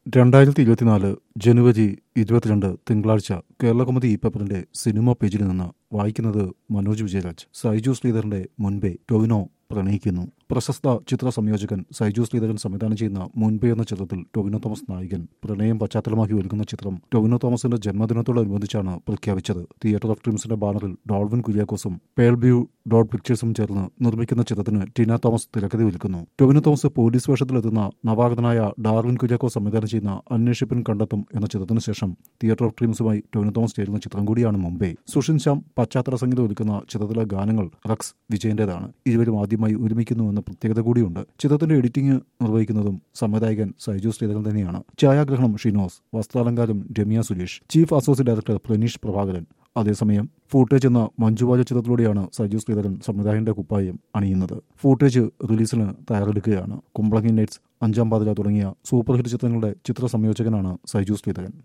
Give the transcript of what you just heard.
2024 ജനുവരി 22 തിങ്കളാഴ്ച കേരളകൗമുദി പേപ്പറിന്റെ സിനിമ പേജിൽ നിന്ന് വായിക്കുന്നത് മനോജ് വിജയരാജ്. സൈജു ശ്രീധരന്റെ മുൻപേ ടൊവിനോ പ്രണയിക്കുന്നു. പ്രശസ്ത ചിത്ര സംയോജകൻ സൈജു ശ്രീധരൻ സംവിധാനം ചെയ്യുന്ന മുൻപേ എന്ന ചിത്രത്തിൽ ടൊവിനോ തോമസ് നായകൻ. പ്രണയം പശ്ചാത്തലമാക്കി ഒരുക്കുന്ന ചിത്രം ടൊവിനോ തോമസിന്റെ ജന്മദിനത്തോടനുബന്ധിച്ചാണ് പ്രഖ്യാപിച്ചത്. തിയേറ്റർ ഓഫ് ഡ്രീംസിന്റെ ബാനറിൽ ഡോൾവിൻ കുര്യാക്കോസും പേൾബ്യൂ ഡോട്ട് പിക്ചേഴ്സും ചേർന്ന് നിർമ്മിക്കുന്ന ചിത്രത്തിന് ടിന തോമസ് തിരക്കഥ ഒരുക്കുന്നു. ടൊവിനോ തോമസ് പോലീസ് വേഷത്തിലെത്തുന്ന നവാഗതനായ ഡാർവിൻ കുര്യാക്കോസ് സംവിധാനം ചെയ്യുന്ന അന്വേഷിപ്പിൻ കണ്ടെത്തും എന്ന ചിത്രത്തിന് ശേഷം തിയേറ്റർ ഓഫ് ഡ്രീംസുമായി ടൊവിനോ തോമസ് ചേരുന്ന ചിത്രം കൂടിയാണ് മുംബൈ. സുഷിൻ ശ്യാം പശ്ചാത്തല സംഗീതം ഒരുക്കുന്ന ചിത്രത്തിലെ ഗാനങ്ങൾ റക്സ് വിജയന്റേതാണ്. ഇരുവരും ആദ്യമായി ഒരുമിക്കുന്നുവെന്ന പ്രത്യേകത കൂടിയുണ്ട്. ചിത്രത്തിന്റെ എഡിറ്റിംഗ് നിർവഹിക്കുന്നതും സംവിധായകൻ സൈജു ശ്രീധരൻ തന്നെയാണ്. ഛായാഗ്രഹണം ഷിനോസ്, വസ്ത്രാലങ്കാരം Ramya Suresh, chief associate director Praneesh Prabhakaran. അതേസമയം ഫൂട്ടേജ് എന്ന മഞ്ജുവാര്യ ചിത്രത്തിലൂടെയാണ് സൈജു ശ്രീധരൻ സംവിധായകന്റെ കുപ്പായം അണിയുന്നത്. ഫൂട്ടേജ് റിലീസിന് തയ്യാറെടുക്കുകയാണ്. കുമ്പളങ്ങി നൈറ്റ്സ്, അഞ്ചാം പാതിര തുടങ്ങിയ സൂപ്പർ ഹിറ്റ് ചിത്രങ്ങളുടെ ചിത്ര സംയോജകനാണ് സൈജു ശ്രീധരൻ.